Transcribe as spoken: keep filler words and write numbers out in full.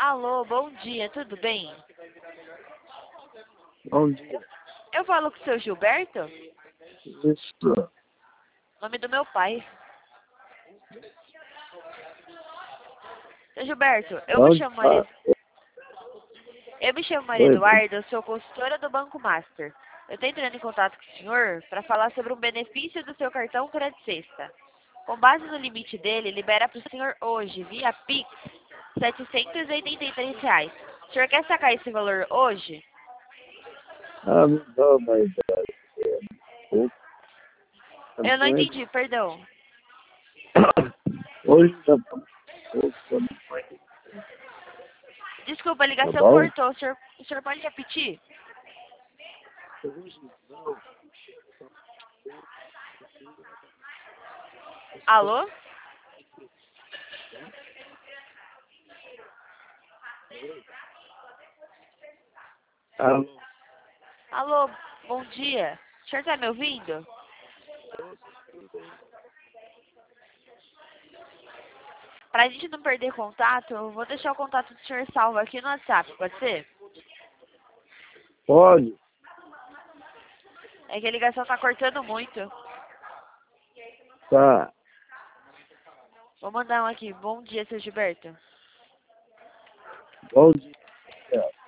Alô, bom dia, tudo bem? Bom dia. Eu falo com o seu Gilberto? Isso. Nome do meu pai. Seu Gilberto, eu me Onde chamo Maria, tá? eu me chamo Maria Oi, bom Eduarda, eu sou consultora do Banco Master. Eu estou entrando em contato com o senhor para falar sobre um benefício do seu cartão Crédito Sexta. Com base no limite dele, libera para o senhor hoje, via Pix, setecentos e oitenta e três reais. O senhor quer sacar esse valor hoje? Ah, me dá uma ideia. Pouco. Eu não Também. entendi, perdão. Hoje dá pouco também. Desculpa, a Tá ligação bom? cortou. O senhor, o senhor pode repetir? Hoje não. Alô? Alô? Alô, bom dia. O senhor está me ouvindo? Para a gente não perder contato, eu vou deixar o contato do senhor salvo aqui no WhatsApp, pode ser? Pode? É que a ligação está cortando muito. Tá. Vou mandar um aqui. Bom dia, seu Gilberto. Bom dia.